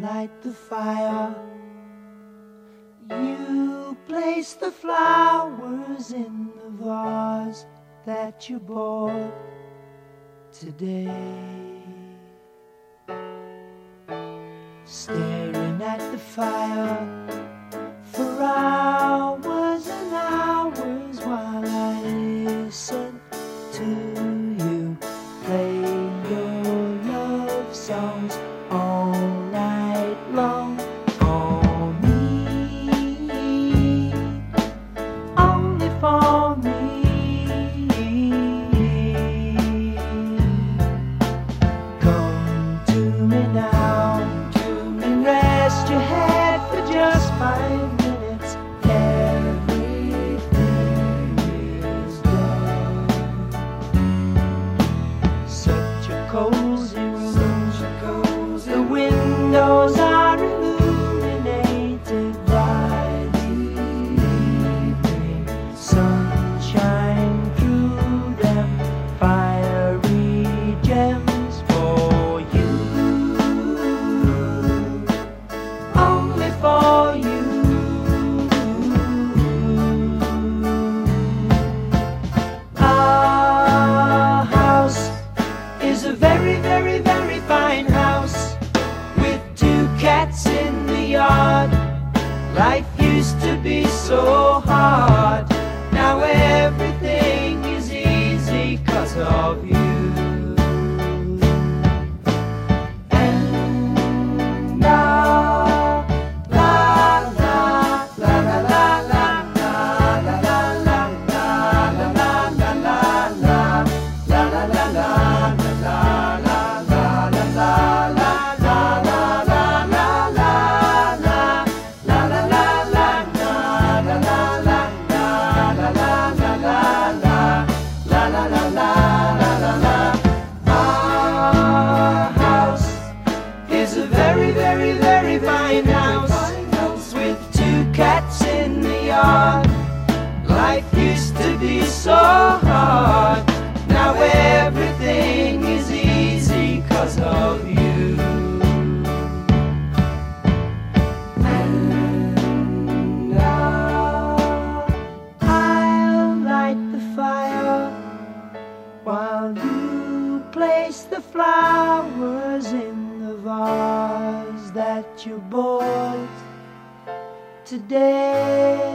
light the fire. You place the flowers in the vase that you bought today. Staring at the fire for hours and hours while I listen to you play your love songs all night long. For me, only for me. Come to me now, rest your head for just 5 minutes. Everything is done. Such a cozy room. The windows are illuminated by the evening sunshine through them. Fiery gems for you. Only for you. Our house is a very, very, very fine house with 2 cats in the yard. Life used to be so hard. Now everything is easy 'cause of you. Very, very, very fine house with 2 cats in the yard. Life used to be so hard. Now everything is easy 'cause of you. And now I'll light the fire while you place the flowers in the vase that you bought today.